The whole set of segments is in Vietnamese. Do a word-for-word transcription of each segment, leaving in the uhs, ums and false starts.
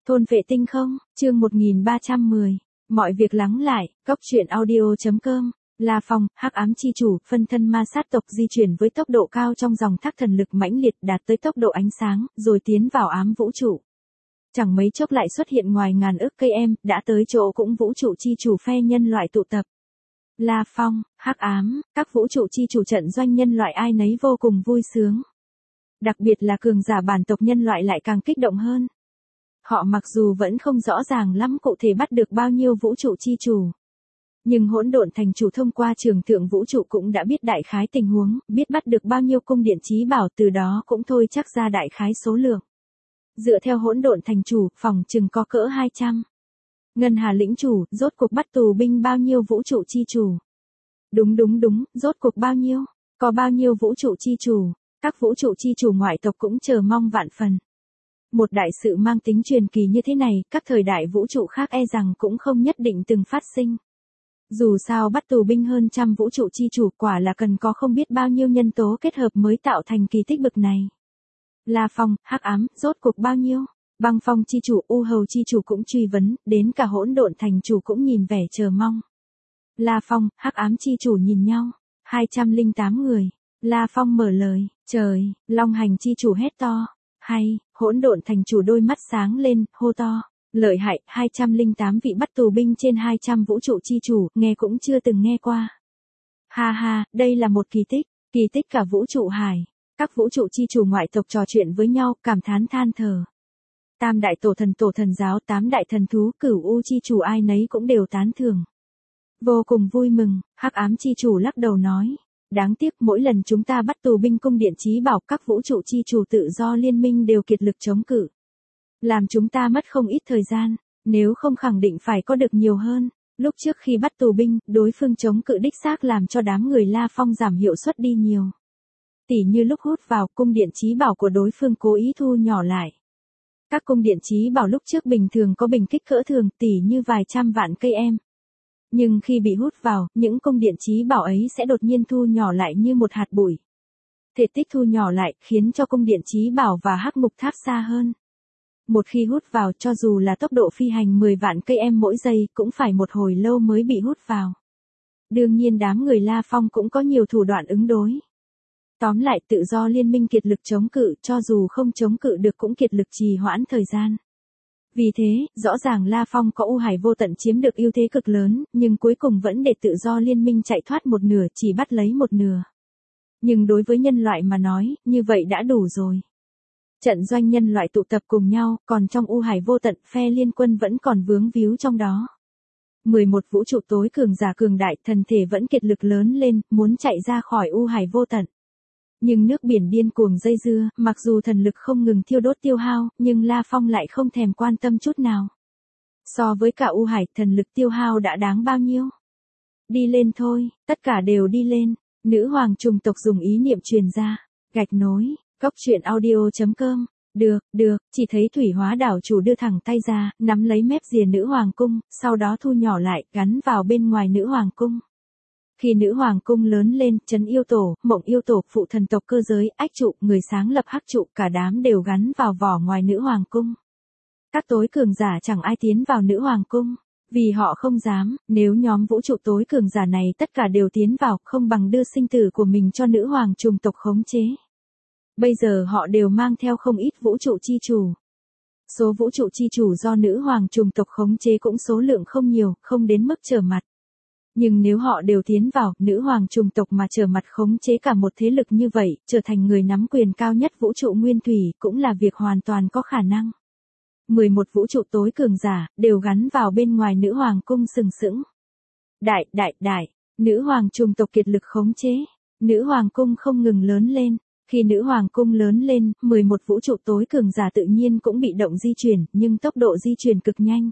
Thôn vệ tinh không, chương một nghìn ba trăm mười. Mọi việc lắng lại, góc truyện audio.com. La Phong, hắc ám chi chủ, phân thân ma sát tộc di chuyển với tốc độ cao trong dòng thác thần lực mãnh liệt đạt tới tốc độ ánh sáng, rồi tiến vào ám vũ trụ. Chẳng mấy chốc lại xuất hiện ngoài ngàn ức cây em, đã tới chỗ cũng vũ trụ chi chủ phe nhân loại tụ tập. La Phong, hắc ám, các vũ trụ chi chủ trận doanh nhân loại ai nấy vô cùng vui sướng. Đặc biệt là cường giả bản tộc nhân loại lại càng kích động hơn. Họ mặc dù vẫn không rõ ràng lắm cụ thể bắt được bao nhiêu vũ trụ chi chủ. Nhưng hỗn độn thành chủ thông qua trường thượng vũ trụ cũng đã biết đại khái tình huống, biết bắt được bao nhiêu cung điện chí bảo, từ đó cũng thôi chắc ra đại khái số lượng. Dựa theo hỗn độn thành chủ, phòng chừng có cỡ hai trăm. Ngân Hà lĩnh chủ, rốt cuộc bắt tù binh bao nhiêu vũ trụ chi chủ? Đúng đúng đúng, rốt cuộc bao nhiêu? Có bao nhiêu vũ trụ chi chủ? Các vũ trụ chi chủ ngoại tộc cũng chờ mong vạn phần. Một đại sự mang tính truyền kỳ như thế này, các thời đại vũ trụ khác e rằng cũng không nhất định từng phát sinh. Dù sao bắt tù binh hơn trăm vũ trụ chi chủ quả là cần có không biết bao nhiêu nhân tố kết hợp mới tạo thành kỳ tích bực này. La Phong, hắc ám, rốt cuộc bao nhiêu? Băng Phong chi chủ, U Hầu chi chủ cũng truy vấn, đến cả hỗn độn thành chủ cũng nhìn vẻ chờ mong. La Phong, hắc ám chi chủ nhìn nhau, hai trăm lẻ tám người. La Phong mở lời, trời, Long Hành chi chủ hét to. Hay, hỗn độn thành chủ đôi mắt sáng lên, hô to. Lợi hại, hai trăm lẻ tám vị bắt tù binh trên hai trăm vũ trụ chi chủ, nghe cũng chưa từng nghe qua. Ha ha, đây là một kỳ tích, kỳ tích cả vũ trụ hải. Các vũ trụ chi chủ ngoại tộc trò chuyện với nhau, cảm thán than thở. Tam đại tổ thần tổ thần giáo, tám đại thần thú, cửu u chi chủ ai nấy cũng đều tán thưởng. Vô cùng vui mừng, hắc ám chi chủ lắc đầu nói. Đáng tiếc mỗi lần chúng ta bắt tù binh cung điện chí bảo, các vũ trụ chi chủ tự do liên minh đều kiệt lực chống cự. Làm chúng ta mất không ít thời gian, nếu không khẳng định phải có được nhiều hơn. Lúc trước khi bắt tù binh, đối phương chống cự đích xác làm cho đám người La Phong giảm hiệu suất đi nhiều. Tỉ như lúc hút vào, cung điện chí bảo của đối phương cố ý thu nhỏ lại. Các cung điện chí bảo lúc trước bình thường có bình kích cỡ thường, tỉ như vài trăm vạn cây em. Nhưng khi bị hút vào, những cung điện chí bảo ấy sẽ đột nhiên thu nhỏ lại như một hạt bụi. Thể tích thu nhỏ lại, khiến cho cung điện chí bảo và hắc mục tháp xa hơn. Một khi hút vào, cho dù là tốc độ phi hành mười vạn cây em mỗi giây, cũng phải một hồi lâu mới bị hút vào. Đương nhiên đám người La Phong cũng có nhiều thủ đoạn ứng đối. Tóm lại, tự do liên minh kiệt lực chống cự, cho dù không chống cự được cũng kiệt lực trì hoãn thời gian. Vì thế, rõ ràng La Phong có U Hải vô tận chiếm được ưu thế cực lớn, nhưng cuối cùng vẫn để tự do liên minh chạy thoát một nửa, chỉ bắt lấy một nửa. Nhưng đối với nhân loại mà nói, như vậy đã đủ rồi. Trận doanh nhân loại tụ tập cùng nhau, còn trong U Hải vô tận, phe liên quân vẫn còn vướng víu trong đó. mười một vũ trụ tối cường giả cường đại, thần thể vẫn kiệt lực lớn lên, muốn chạy ra khỏi U Hải vô tận. Nhưng nước biển điên cuồng dây dưa, mặc dù thần lực không ngừng thiêu đốt tiêu hao, nhưng La Phong lại không thèm quan tâm chút nào. So với cả U Hải, thần lực tiêu hao đã đáng bao nhiêu? Đi lên thôi, tất cả đều đi lên. Nữ hoàng trùng tộc dùng ý niệm truyền ra. Gạch nối, góc truyện audio.com. Được, được, chỉ thấy thủy hóa đảo chủ đưa thẳng tay ra, nắm lấy mép rìa nữ hoàng cung, sau đó thu nhỏ lại, gắn vào bên ngoài nữ hoàng cung. Khi nữ hoàng cung lớn lên, Trấn Yêu Tổ, Mộng Yêu Tổ, phụ thần tộc cơ giới, Ách Trụ, người sáng lập Hắc Trụ, cả đám đều gắn vào vỏ ngoài nữ hoàng cung. Các tối cường giả chẳng ai tiến vào nữ hoàng cung, vì họ không dám, nếu nhóm vũ trụ tối cường giả này tất cả đều tiến vào, không bằng đưa sinh tử của mình cho nữ hoàng trùng tộc khống chế. Bây giờ họ đều mang theo không ít vũ trụ chi chủ. Số vũ trụ chi chủ do nữ hoàng trùng tộc khống chế cũng số lượng không nhiều, không đến mức trở mặt. Nhưng nếu họ đều tiến vào, nữ hoàng trùng tộc mà trở mặt khống chế cả một thế lực như vậy, trở thành người nắm quyền cao nhất vũ trụ nguyên thủy, cũng là việc hoàn toàn có khả năng. mười một vũ trụ tối cường giả, đều gắn vào bên ngoài nữ hoàng cung sừng sững. Đại, đại, đại, nữ hoàng trùng tộc kiệt lực khống chế. Nữ hoàng cung không ngừng lớn lên. Khi nữ hoàng cung lớn lên, mười một vũ trụ tối cường giả tự nhiên cũng bị động di chuyển, nhưng tốc độ di chuyển cực nhanh.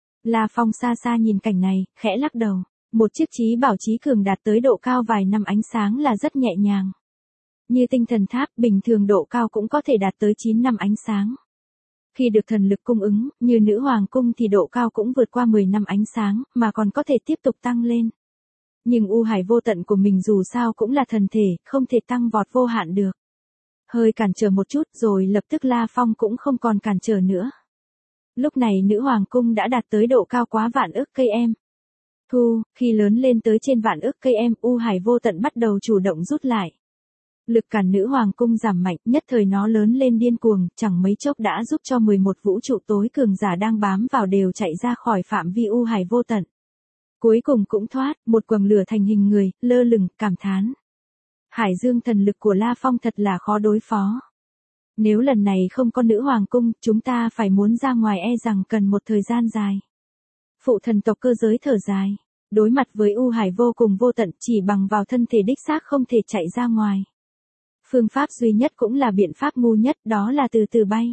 La Phong xa xa nhìn cảnh này, khẽ lắc đầu. Một chiếc chí bảo chí cường đạt tới độ cao vài năm ánh sáng là rất nhẹ nhàng. Như tinh thần tháp, bình thường độ cao cũng có thể đạt tới chín năm ánh sáng. Khi được thần lực cung ứng, như nữ hoàng cung thì độ cao cũng vượt qua mười năm ánh sáng, mà còn có thể tiếp tục tăng lên. Nhưng U Hải vô tận của mình dù sao cũng là thần thể, không thể tăng vọt vô hạn được. Hơi cản trở một chút rồi lập tức La Phong cũng không còn cản trở nữa. Lúc này nữ hoàng cung đã đạt tới độ cao quá vạn ức cây em. Thu, khi lớn lên tới trên vạn ức cây em, U Hải Vô Tận bắt đầu chủ động rút lại. Lực cản nữ hoàng cung giảm mạnh, nhất thời nó lớn lên điên cuồng, chẳng mấy chốc đã giúp cho mười một vũ trụ tối cường giả đang bám vào đều chạy ra khỏi phạm vi U Hải Vô Tận. Cuối cùng cũng thoát, một quầng lửa thành hình người, lơ lửng, cảm thán. Hải dương thần lực của La Phong thật là khó đối phó. Nếu lần này không có nữ hoàng cung, chúng ta phải muốn ra ngoài e rằng cần một thời gian dài. Phụ thần tộc cơ giới thở dài. Đối mặt với U Hải vô cùng vô tận, chỉ bằng vào thân thể đích xác không thể chạy ra ngoài. Phương pháp duy nhất cũng là biện pháp ngu nhất, đó là từ từ bay.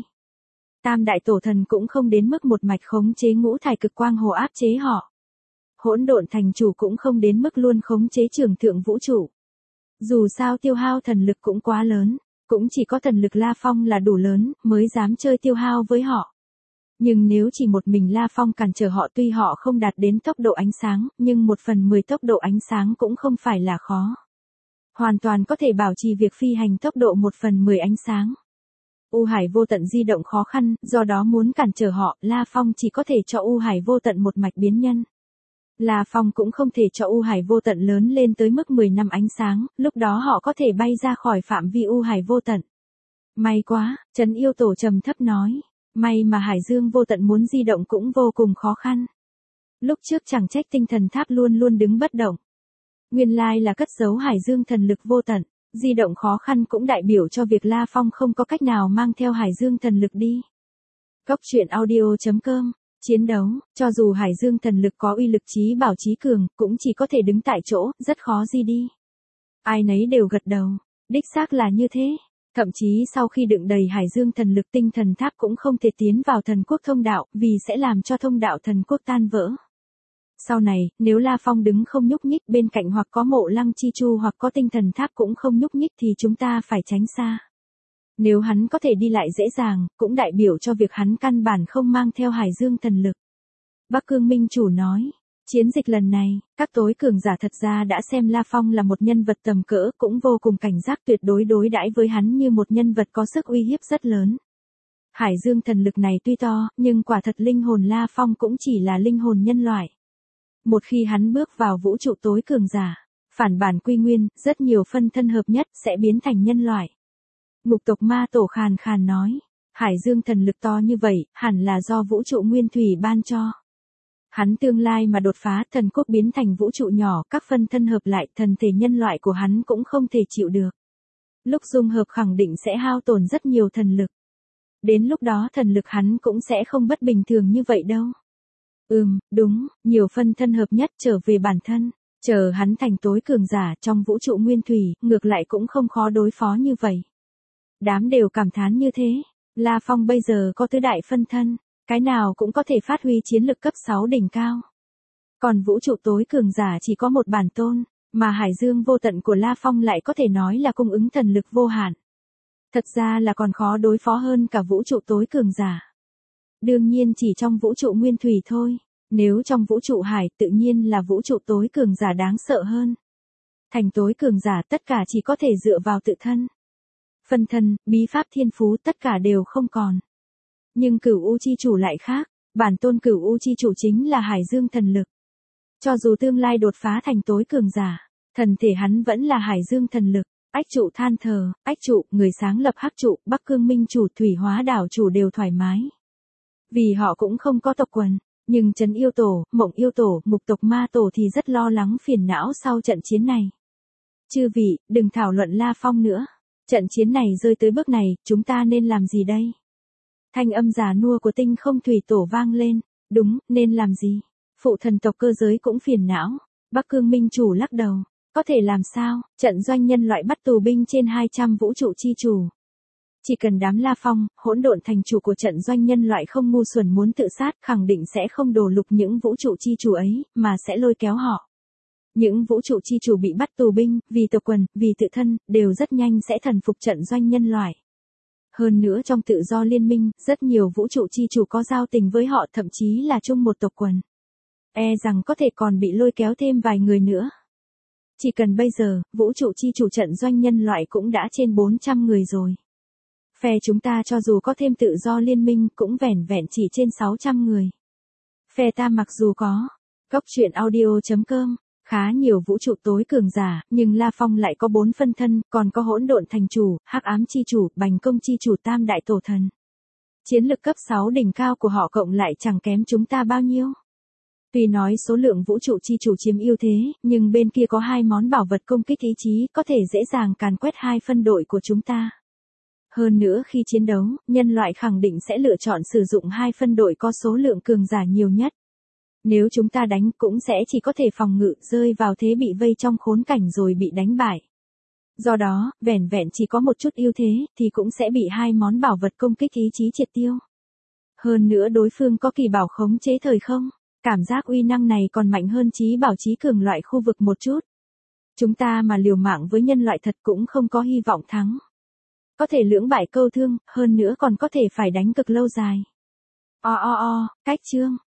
Tam đại tổ thần cũng không đến mức một mạch khống chế ngũ thải cực quang hồ áp chế họ. Hỗn độn thành chủ cũng không đến mức luôn khống chế trường thượng vũ trụ. Dù sao tiêu hao thần lực cũng quá lớn, cũng chỉ có thần lực La Phong là đủ lớn, mới dám chơi tiêu hao với họ. Nhưng nếu chỉ một mình La Phong cản trở họ, tuy họ không đạt đến tốc độ ánh sáng, nhưng một phần mười tốc độ ánh sáng cũng không phải là khó. Hoàn toàn có thể bảo trì việc phi hành tốc độ một phần mười ánh sáng. U Hải Vô Tận di động khó khăn, do đó muốn cản trở họ, La Phong chỉ có thể cho U Hải Vô Tận một mạch biến nhân. La Phong cũng không thể cho U Hải Vô Tận lớn lên tới mức mười năm ánh sáng, lúc đó họ có thể bay ra khỏi phạm vi U Hải Vô Tận. May quá, Trấn Yêu Tổ trầm thấp nói. May mà Hải Dương Vô Tận muốn di động cũng vô cùng khó khăn. Lúc trước chẳng trách tinh thần tháp luôn luôn đứng bất động. Nguyên lai là cất giấu Hải Dương thần lực vô tận, di động khó khăn cũng đại biểu cho việc La Phong không có cách nào mang theo Hải Dương thần lực đi. Cốc truyện audio chấm com. Chiến đấu, cho dù Hải Dương thần lực có uy lực trí bảo trí cường, cũng chỉ có thể đứng tại chỗ, rất khó di đi. Ai nấy đều gật đầu, đích xác là như thế. Thậm chí sau khi đựng đầy Hải Dương thần lực, tinh thần tháp cũng không thể tiến vào thần quốc thông đạo, vì sẽ làm cho thông đạo thần quốc tan vỡ. Sau này, nếu La Phong đứng không nhúc nhích, bên cạnh hoặc có Mộ Lăng Chi Chu hoặc có tinh thần tháp cũng không nhúc nhích thì chúng ta phải tránh xa. Nếu hắn có thể đi lại dễ dàng, cũng đại biểu cho việc hắn căn bản không mang theo Hải Dương thần lực. Bắc Cương Minh Chủ nói, chiến dịch lần này, các tối cường giả thật ra đã xem La Phong là một nhân vật tầm cỡ, cũng vô cùng cảnh giác, tuyệt đối đối đãi với hắn như một nhân vật có sức uy hiếp rất lớn. Hải Dương thần lực này tuy to, nhưng quả thật linh hồn La Phong cũng chỉ là linh hồn nhân loại. Một khi hắn bước vào vũ trụ tối cường giả, phản bản quy nguyên, rất nhiều phân thân hợp nhất sẽ biến thành nhân loại. Ngục tộc ma tổ khàn khàn nói, Hải Dương thần lực to như vậy, hẳn là do vũ trụ nguyên thủy ban cho. Hắn tương lai mà đột phá, thần quốc biến thành vũ trụ nhỏ, các phân thân hợp lại, thần thể nhân loại của hắn cũng không thể chịu được. Lúc dung hợp khẳng định sẽ hao tổn rất nhiều thần lực. Đến lúc đó thần lực hắn cũng sẽ không bất bình thường như vậy đâu. Ừm, đúng, nhiều phân thân hợp nhất trở về bản thân, chờ hắn thành tối cường giả trong vũ trụ nguyên thủy, ngược lại cũng không khó đối phó như vậy. Đám đều cảm thán như thế, La Phong bây giờ có tứ đại phân thân, cái nào cũng có thể phát huy chiến lực cấp sáu đỉnh cao. Còn vũ trụ tối cường giả chỉ có một bản tôn, mà Hải Dương Vô Tận của La Phong lại có thể nói là cung ứng thần lực vô hạn. Thật ra là còn khó đối phó hơn cả vũ trụ tối cường giả. Đương nhiên chỉ trong vũ trụ nguyên thủy thôi, nếu trong vũ trụ hải tự nhiên là vũ trụ tối cường giả đáng sợ hơn. Thành tối cường giả tất cả chỉ có thể dựa vào tự thân. Phân thân, bí pháp thiên phú tất cả đều không còn. Nhưng Cửu U chi chủ lại khác, bản tôn Cửu U chi chủ chính là Hải Dương thần lực. Cho dù tương lai đột phá thành tối cường giả, thần thể hắn vẫn là Hải Dương thần lực. Ách trụ than thờ, ách trụ, người sáng lập Hắc trụ, Bắc Cương Minh chủ, Thủy Hóa đảo chủ đều thoải mái. Vì họ cũng không có tộc quần, nhưng Trấn Yêu Tổ, Mộng Yêu Tổ, Mục tộc Ma Tổ thì rất lo lắng phiền não sau trận chiến này. Chư vị, đừng thảo luận La Phong nữa. Trận chiến này rơi tới bước này, chúng ta nên làm gì đây? Thanh âm già nua của Tinh Không Thủy Tổ vang lên, đúng, nên làm gì? Phụ thần tộc cơ giới cũng phiền não, Bắc Cương Minh chủ lắc đầu, có thể làm sao, trận doanh nhân loại bắt tù binh trên hai trăm vũ trụ chi chủ. Chỉ cần đám La Phong, hỗn độn thành chủ của trận doanh nhân loại không ngu xuẩn muốn tự sát, khẳng định sẽ không đổ lục những vũ trụ chi chủ ấy, mà sẽ lôi kéo họ. Những vũ trụ chi chủ bị bắt tù binh, vì tộc quần, vì tự thân, đều rất nhanh sẽ thần phục trận doanh nhân loại. Hơn nữa trong tự do liên minh, rất nhiều vũ trụ chi chủ có giao tình với họ, thậm chí là chung một tộc quần. E rằng có thể còn bị lôi kéo thêm vài người nữa. Chỉ cần bây giờ, vũ trụ chi chủ trận doanh nhân loại cũng đã trên bốn trăm người rồi. Phe chúng ta cho dù có thêm tự do liên minh cũng vẻn vẹn chỉ trên sáu trăm người. Phe ta mặc dù có Cốc truyện audio.com khá nhiều vũ trụ tối cường giả, nhưng La Phong lại có bốn phân thân, còn có hỗn độn thành chủ, hắc ám chi chủ, bành công chi chủ, tam đại tổ thần. Chiến lực cấp sáu đỉnh cao của họ cộng lại chẳng kém chúng ta bao nhiêu. Tuy nói số lượng vũ trụ chi chủ chiếm ưu thế, nhưng bên kia có hai món bảo vật công kích ý chí, có thể dễ dàng càn quét hai phân đội của chúng ta. Hơn nữa khi chiến đấu, nhân loại khẳng định sẽ lựa chọn sử dụng hai phân đội có số lượng cường giả nhiều nhất. Nếu chúng ta đánh cũng sẽ chỉ có thể phòng ngự, rơi vào thế bị vây trong khốn cảnh rồi bị đánh bại. Do đó, vẻn vẹn chỉ có một chút ưu thế, thì cũng sẽ bị hai món bảo vật công kích ý chí triệt tiêu. Hơn nữa đối phương có kỳ bảo khống chế thời không, cảm giác uy năng này còn mạnh hơn chí bảo chí cường loại khu vực một chút. Chúng ta mà liều mạng với nhân loại thật cũng không có hy vọng thắng. Có thể lưỡng bại câu thương, hơn nữa còn có thể phải đánh cực lâu dài. O o o, cách chương.